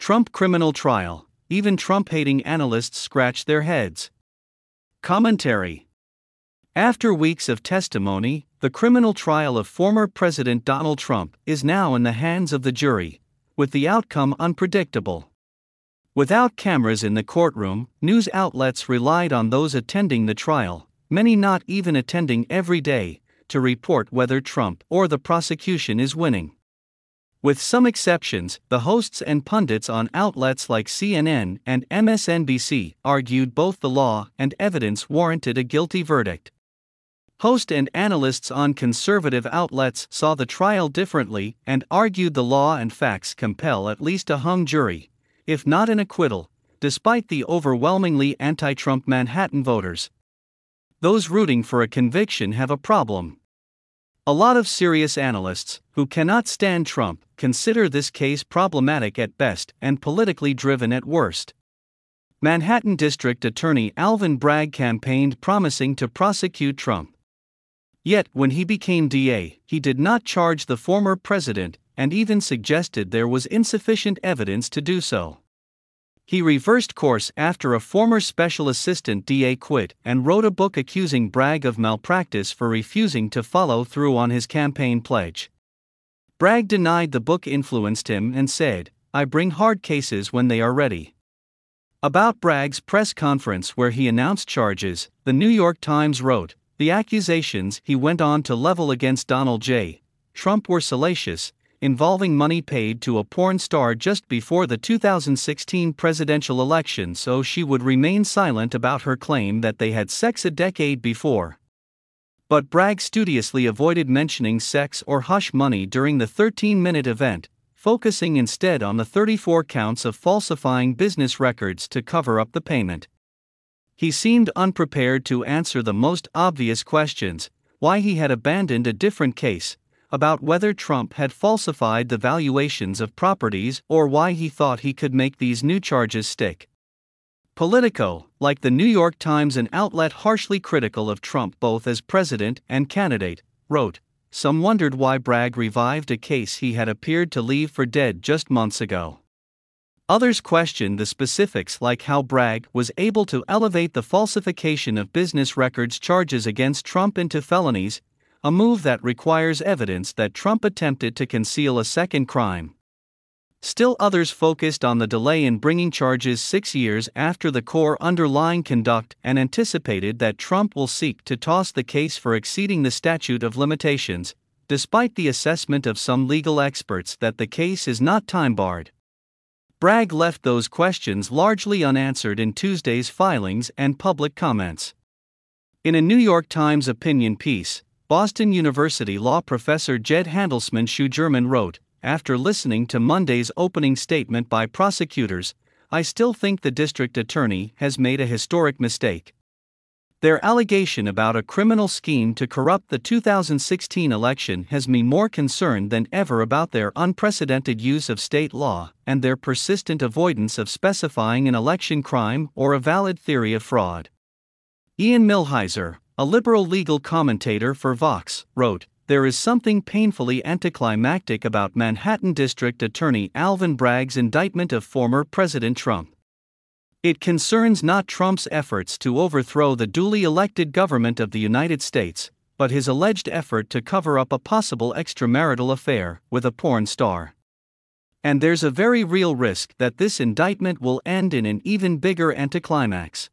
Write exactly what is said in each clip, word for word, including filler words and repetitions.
Trump criminal trial, even Trump-hating analysts scratch their heads. Commentary. After weeks of testimony, the criminal trial of former President Donald Trump is now in the hands of the jury, with the outcome unpredictable. Without cameras in the courtroom, news outlets relied on those attending the trial, many not even attending every day, to report whether Trump or the prosecution is winning. With some exceptions, the hosts and pundits on outlets like C N N and M S N B C argued both the law and evidence warranted a guilty verdict. Hosts and analysts on conservative outlets saw the trial differently and argued the law and facts compel at least a hung jury, if not an acquittal, despite the overwhelmingly anti-Trump Manhattan voters. Those rooting for a conviction have a problem. A lot of serious analysts, who cannot stand Trump, consider this case problematic at best and politically driven at worst. Manhattan District Attorney Alvin Bragg campaigned promising to prosecute Trump. Yet, when he became D A, he did not charge the former president, and even suggested there was insufficient evidence to do so. He reversed course after a former special assistant D A quit and wrote a book accusing Bragg of malpractice for refusing to follow through on his campaign pledge. Bragg denied the book influenced him and said, "I bring hard cases when they are ready." About Bragg's press conference where he announced charges, the New York Times wrote, "The accusations he went on to level against Donald J. Trump were salacious, involving money paid to a porn star just before the two thousand sixteen presidential election so she would remain silent about her claim that they had sex a decade before." But Bragg studiously avoided mentioning sex or hush money during the thirteen-minute event, focusing instead on the thirty-four counts of falsifying business records to cover up the payment. He seemed unprepared to answer the most obvious questions: why he had abandoned a different case, about whether Trump had falsified the valuations of properties, or why he thought he could make these new charges stick. Politico, like the New York Times, an outlet harshly critical of Trump both as president and candidate, wrote, "Some wondered why Bragg revived a case he had appeared to leave for dead just months ago." Others questioned the specifics, like how Bragg was able to elevate the falsification of business records charges against Trump into felonies, a move that requires evidence that Trump attempted to conceal a second crime. Still others focused on the delay in bringing charges six years after the core underlying conduct and anticipated that Trump will seek to toss the case for exceeding the statute of limitations, despite the assessment of some legal experts that the case is not time-barred. Bragg left those questions largely unanswered in Tuesday's filings and public comments. In a New York Times opinion piece, Boston University law professor Jed Handelsman Schugerman wrote, after listening to Monday's opening statement by prosecutors, "I still think the district attorney has made a historic mistake. Their allegation about a criminal scheme to corrupt the two thousand sixteen election has me more concerned than ever about their unprecedented use of state law and their persistent avoidance of specifying an election crime or a valid theory of fraud." Ian Millhiser, a liberal legal commentator for Vox, wrote, "There is something painfully anticlimactic about Manhattan District Attorney Alvin Bragg's indictment of former President Trump. It concerns not Trump's efforts to overthrow the duly elected government of the United States, but his alleged effort to cover up a possible extramarital affair with a porn star. And there's a very real risk that this indictment will end in an even bigger anticlimax.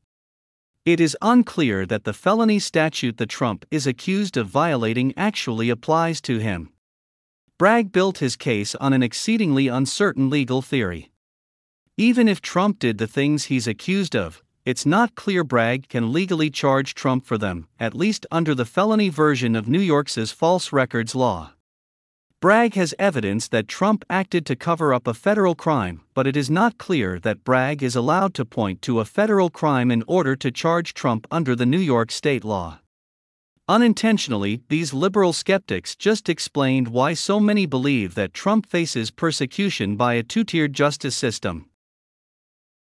It is unclear that the felony statute the Trump is accused of violating actually applies to him." Bragg built his case on an exceedingly uncertain legal theory. Even if Trump did the things he's accused of, it's not clear Bragg can legally charge Trump for them, at least under the felony version of New York's false records law. Bragg has evidence that Trump acted to cover up a federal crime, but it is not clear that Bragg is allowed to point to a federal crime in order to charge Trump under the New York state law. Unintentionally, these liberal skeptics just explained why so many believe that Trump faces persecution by a two-tiered justice system.